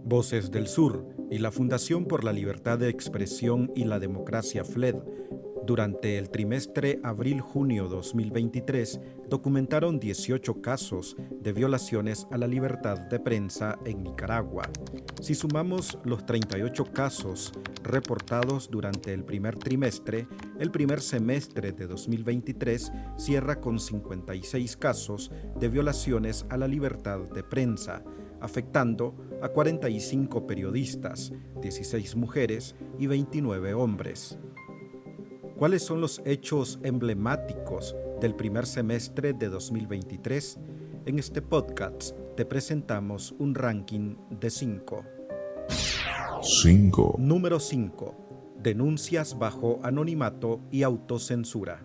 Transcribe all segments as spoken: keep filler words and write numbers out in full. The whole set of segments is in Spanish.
Voces del Sur y la Fundación por la Libertad de Expresión y la Democracia F L E D, durante el trimestre abril-junio dos mil veintitrés, documentaron dieciocho casos de violaciones a la libertad de prensa en Nicaragua. Si sumamos los treinta y ocho casos reportados durante el primer trimestre, el primer semestre de dos mil veintitrés cierra con cincuenta y seis casos de violaciones a la libertad de prensa, afectando a cuarenta y cinco periodistas, dieciséis mujeres y veintinueve hombres. ¿Cuáles son los hechos emblemáticos del primer semestre de dos mil veintitrés? En este podcast te presentamos un ranking de cinco. cinco. Número cinco. Denuncias bajo anonimato y autocensura.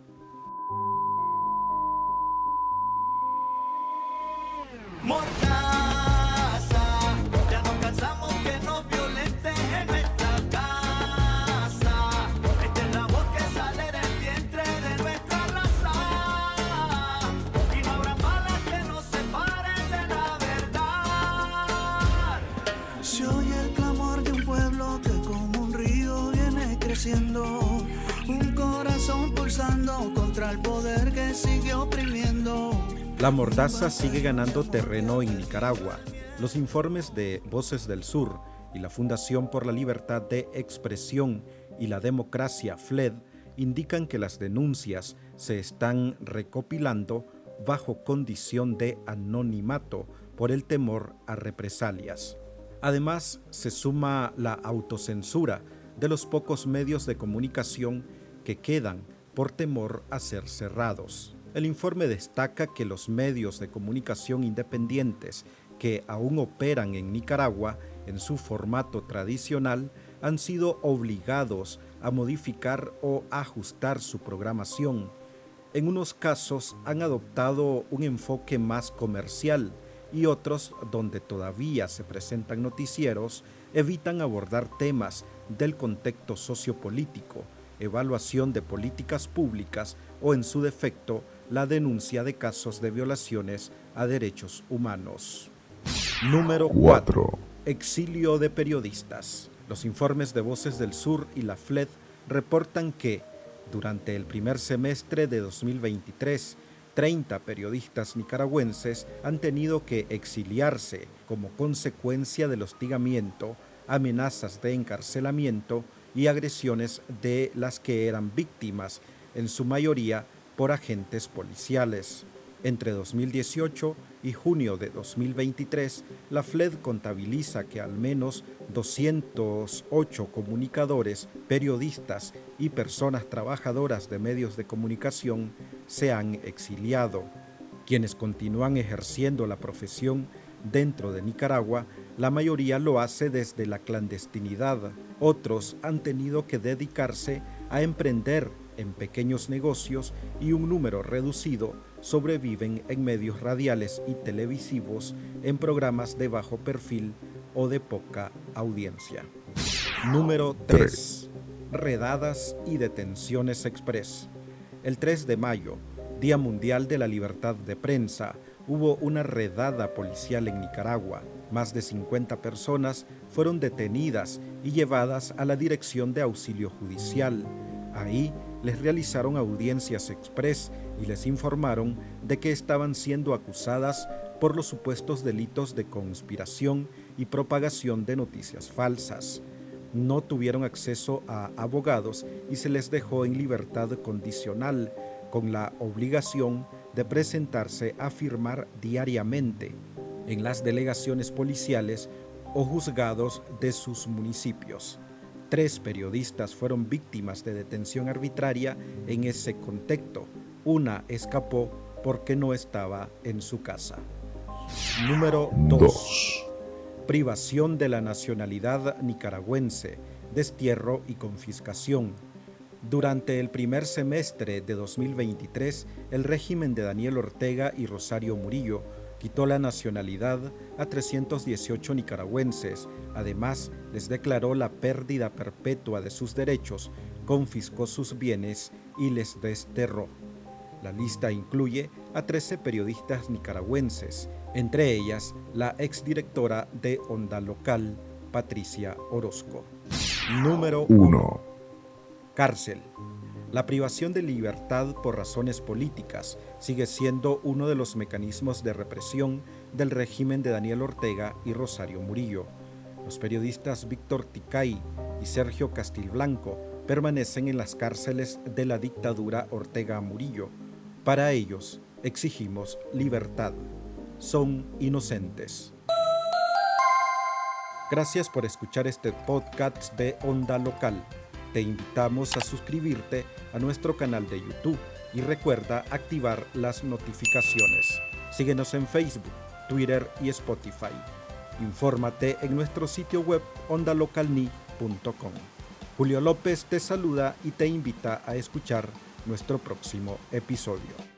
Se oye el clamor de un pueblo que como un río viene creciendo, un corazón pulsando contra el poder que sigue oprimiendo. La mordaza sigue ganando terreno en Nicaragua. Los informes de Voces del Sur y la Fundación por la Libertad de Expresión y la Democracia F L E D indican que las denuncias se están recopilando bajo condición de anonimato por el temor a represalias. Además, se suma la autocensura de los pocos medios de comunicación que quedan por temor a ser cerrados. El informe destaca que los medios de comunicación independientes que aún operan en Nicaragua en su formato tradicional han sido obligados a modificar o ajustar su programación. En unos casos han adoptado un enfoque más comercial y otros, donde todavía se presentan noticieros, evitan abordar temas del contexto sociopolítico, evaluación de políticas públicas o, en su defecto, la denuncia de casos de violaciones a derechos humanos. Número cuatro. Exilio de periodistas. Los informes de Voces del Sur y la F L E D reportan que, durante el primer semestre de dos mil veintitrés, treinta periodistas nicaragüenses han tenido que exiliarse como consecuencia del hostigamiento, amenazas de encarcelamiento y agresiones de las que eran víctimas, en su mayoría por agentes policiales. Entre dos mil dieciocho y junio de dos mil veintitrés, la F L E D contabiliza que al menos doscientos ocho comunicadores, periodistas y personas trabajadoras de medios de comunicación se han exiliado. Quienes continúan ejerciendo la profesión dentro de Nicaragua, la mayoría lo hace desde la clandestinidad. Otros han tenido que dedicarse a emprender en pequeños negocios y un número reducido sobreviven en medios radiales y televisivos en programas de bajo perfil o de poca audiencia. Número tres. Redadas y detenciones express. El tres de mayo, Día Mundial de la Libertad de Prensa, hubo una redada policial en Nicaragua. Más de cincuenta personas fueron detenidas y llevadas a la Dirección de Auxilio Judicial. Ahí les realizaron audiencias express y les informaron de que estaban siendo acusadas por los supuestos delitos de conspiración y propagación de noticias falsas. No tuvieron acceso a abogados y se les dejó en libertad condicional, con la obligación de presentarse a firmar diariamente en las delegaciones policiales o juzgados de sus municipios. Tres periodistas fueron víctimas de detención arbitraria en ese contexto. Una escapó porque no estaba en su casa. Número dos. Privación de la nacionalidad nicaragüense, destierro y confiscación. Durante el primer semestre de dos mil veintitrés, el régimen de Daniel Ortega y Rosario Murillo quitó la nacionalidad a trescientos dieciocho nicaragüenses. Además, les declaró la pérdida perpetua de sus derechos, confiscó sus bienes y les desterró. La lista incluye a trece periodistas nicaragüenses, entre ellas la exdirectora de Onda Local, Patricia Orozco. Número uno. Cárcel. La privación de libertad por razones políticas sigue siendo uno de los mecanismos de represión del régimen de Daniel Ortega y Rosario Murillo. Los periodistas Víctor Ticay y Sergio Castilblanco permanecen en las cárceles de la dictadura Ortega Murillo. Para ellos, exigimos libertad. Son inocentes. Gracias por escuchar este podcast de Onda Local. Te invitamos a suscribirte a nuestro canal de YouTube y recuerda activar las notificaciones. Síguenos en Facebook, Twitter y Spotify. Infórmate en nuestro sitio web onda local ni punto com. Julio López te saluda y te invita a escuchar nuestro próximo episodio.